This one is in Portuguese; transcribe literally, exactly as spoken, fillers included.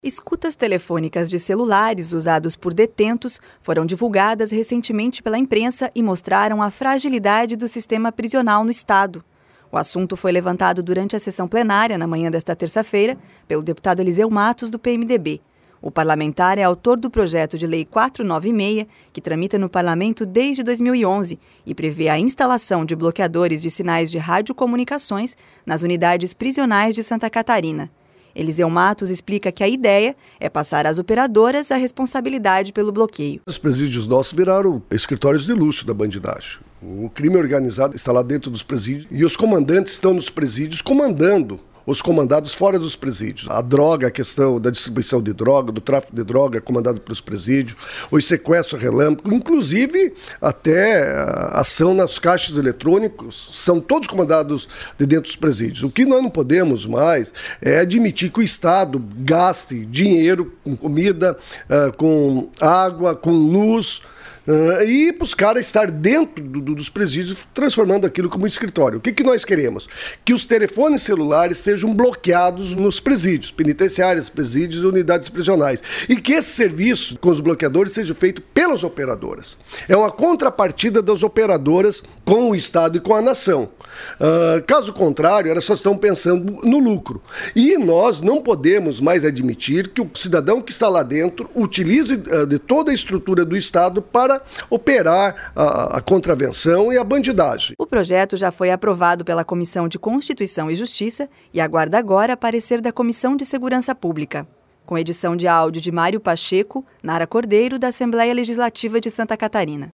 Escutas telefônicas de celulares usados por detentos foram divulgadas recentemente pela imprensa e mostraram a fragilidade do sistema prisional no Estado. O assunto foi levantado durante a sessão plenária, na manhã desta terça-feira, pelo deputado Eliseu Matos, do P M D B. O parlamentar é autor do projeto de lei quatrocentos e noventa e seis, que tramita no parlamento desde dois mil e onze e prevê a instalação de bloqueadores de sinais de radiocomunicações nas unidades prisionais de Santa Catarina. Eliseu Matos explica que a ideia é passar às operadoras a responsabilidade pelo bloqueio. Os presídios nossos viraram escritórios de luxo da bandidagem. O crime organizado está lá dentro dos presídios e os comandantes estão nos presídios comandando os comandados fora dos presídios. A droga, a questão da distribuição de droga, do tráfico de droga é comandado pelos presídios, os sequestros relâmpagos, inclusive até a ação nas caixas eletrônicos, são todos comandados de dentro dos presídios. O que nós não podemos mais é admitir que o Estado gaste dinheiro com comida, com água, com luz, Uh, e para os caras estar dentro do, do, dos presídios, transformando aquilo como escritório. O que, que nós queremos? Que os telefones celulares sejam bloqueados nos presídios, penitenciários, presídios e unidades prisionais. E que esse serviço com os bloqueadores seja feito pelas operadoras. É uma contrapartida das operadoras com o Estado e com a nação. Uh, caso contrário, elas só estão pensando no lucro. E nós não podemos mais admitir que o cidadão que está lá dentro utilize uh, de toda a estrutura do Estado para operar a, a contravenção e a bandidagem. O projeto já foi aprovado pela Comissão de Constituição e Justiça e aguarda agora parecer da Comissão de Segurança Pública. Com edição de áudio de Mário Pacheco, Nara Cordeiro, da Assembleia Legislativa de Santa Catarina.